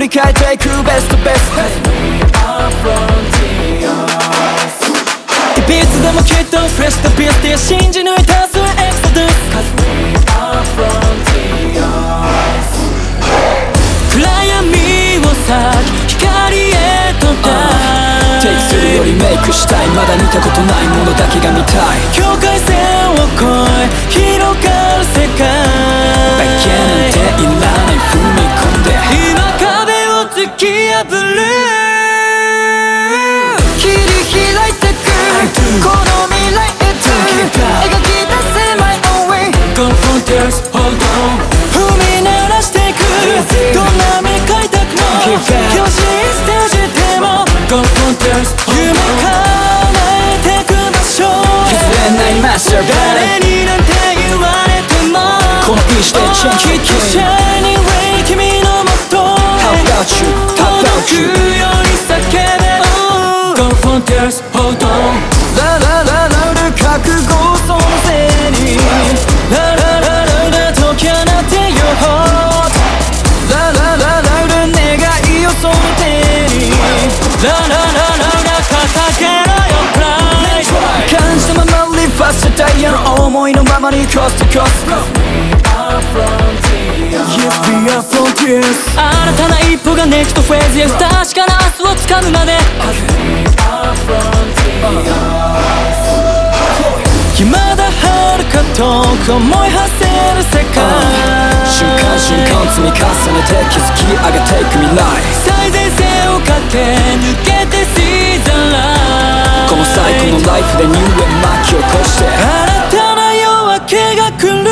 り替えていくベストベスト いつでもきっとフレッシュとピースで信じ抜いたそれエクソドゥス暗闇を裂き光へとテイクするよりメイクしたいまだ見たことないものだけが見たい境界線を越え広がる世界だけなんていらない踏み込んで今壁を突き破る切り開いてくこの未来へと描き出せ My own way Go frontiers hold on 踏み鳴らしていくどんな未開拓も巨人ステージでも Go frontiers hold on 夢叶えてく場所へ譲れないマスター誰になんて言われてもこの意志でチェンジきっと Shining way 君のもとへ How about you? How about you? 届くように叫べ Go frontiers hold on ラララララ覚悟その背にラララララ解き放てよラララララ願いをその手にラララララ掲げろよプライド感じたまま Live fast ダイヤの思いのままに Coast to Coast Yes we are frontiers 新たな一歩がネクストフェーズへ不確かな明日をつかむまで未だ遥か遠く思い馳せる世界瞬間瞬間積み重ねて築き上げていく未来最前線を駆け抜けて See the light この最高のライフでニューエン巻き起こして新たな夜明けが来る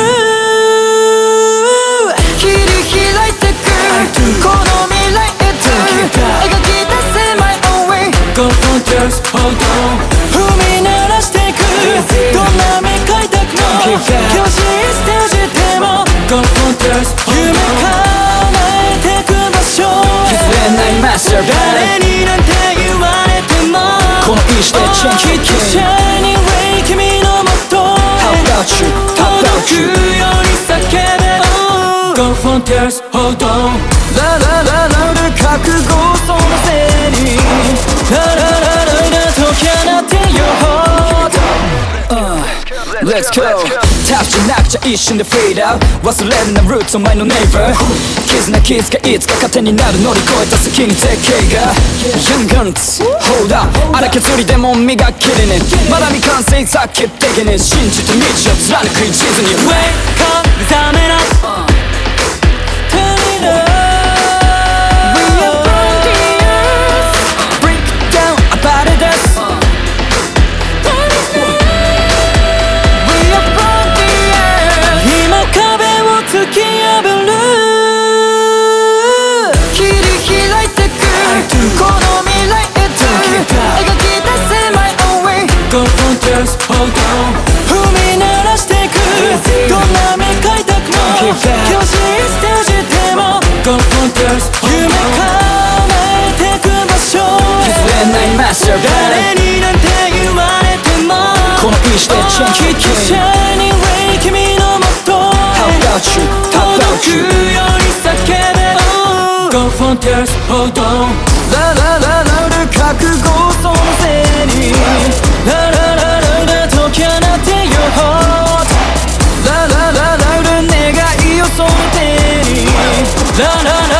切り開いてくこの未来へと描き出せ My own way Go frontiers hold on 踏み鳴らしていくどんな未開拓も巨人ステージでも Go frontiers 夢叶えてく場所譲れないマスター誰になんて言われてもこの意志でチェンジきっと Shining way 君のもとへ How about you? How about you? 届くように叫べ Go frontiers hold on ラララララ覚悟その背にラララララ解き放てよLet's go タフじゃなくちゃ一瞬でフェードアウト忘れるなルーツお前のネイバー絆気づかいつか糧になる乗り越えた先に絶景が Young Guns Hold up 荒削りでも磨きれねえまだ未完成さ決定ねえ信じて道を貫く一途に Wake up 目覚めなTurn it up We are frontiers Break down 暴れ出す突き破る切り開いてくこの未来へと描き出せ My own way Go frontiers hold on 踏み鳴らしていくどんな未開拓も巨人ステージでも Go frontiers 夢叶えてく場所譲れないマスター誰になんて言われてもこの意志でチェンジきっと Shining way 君のもと届くように叫べ Go frontiers hold on ラララララ覚悟その背にラララララ解き放てよラララララ願いをその手にラララ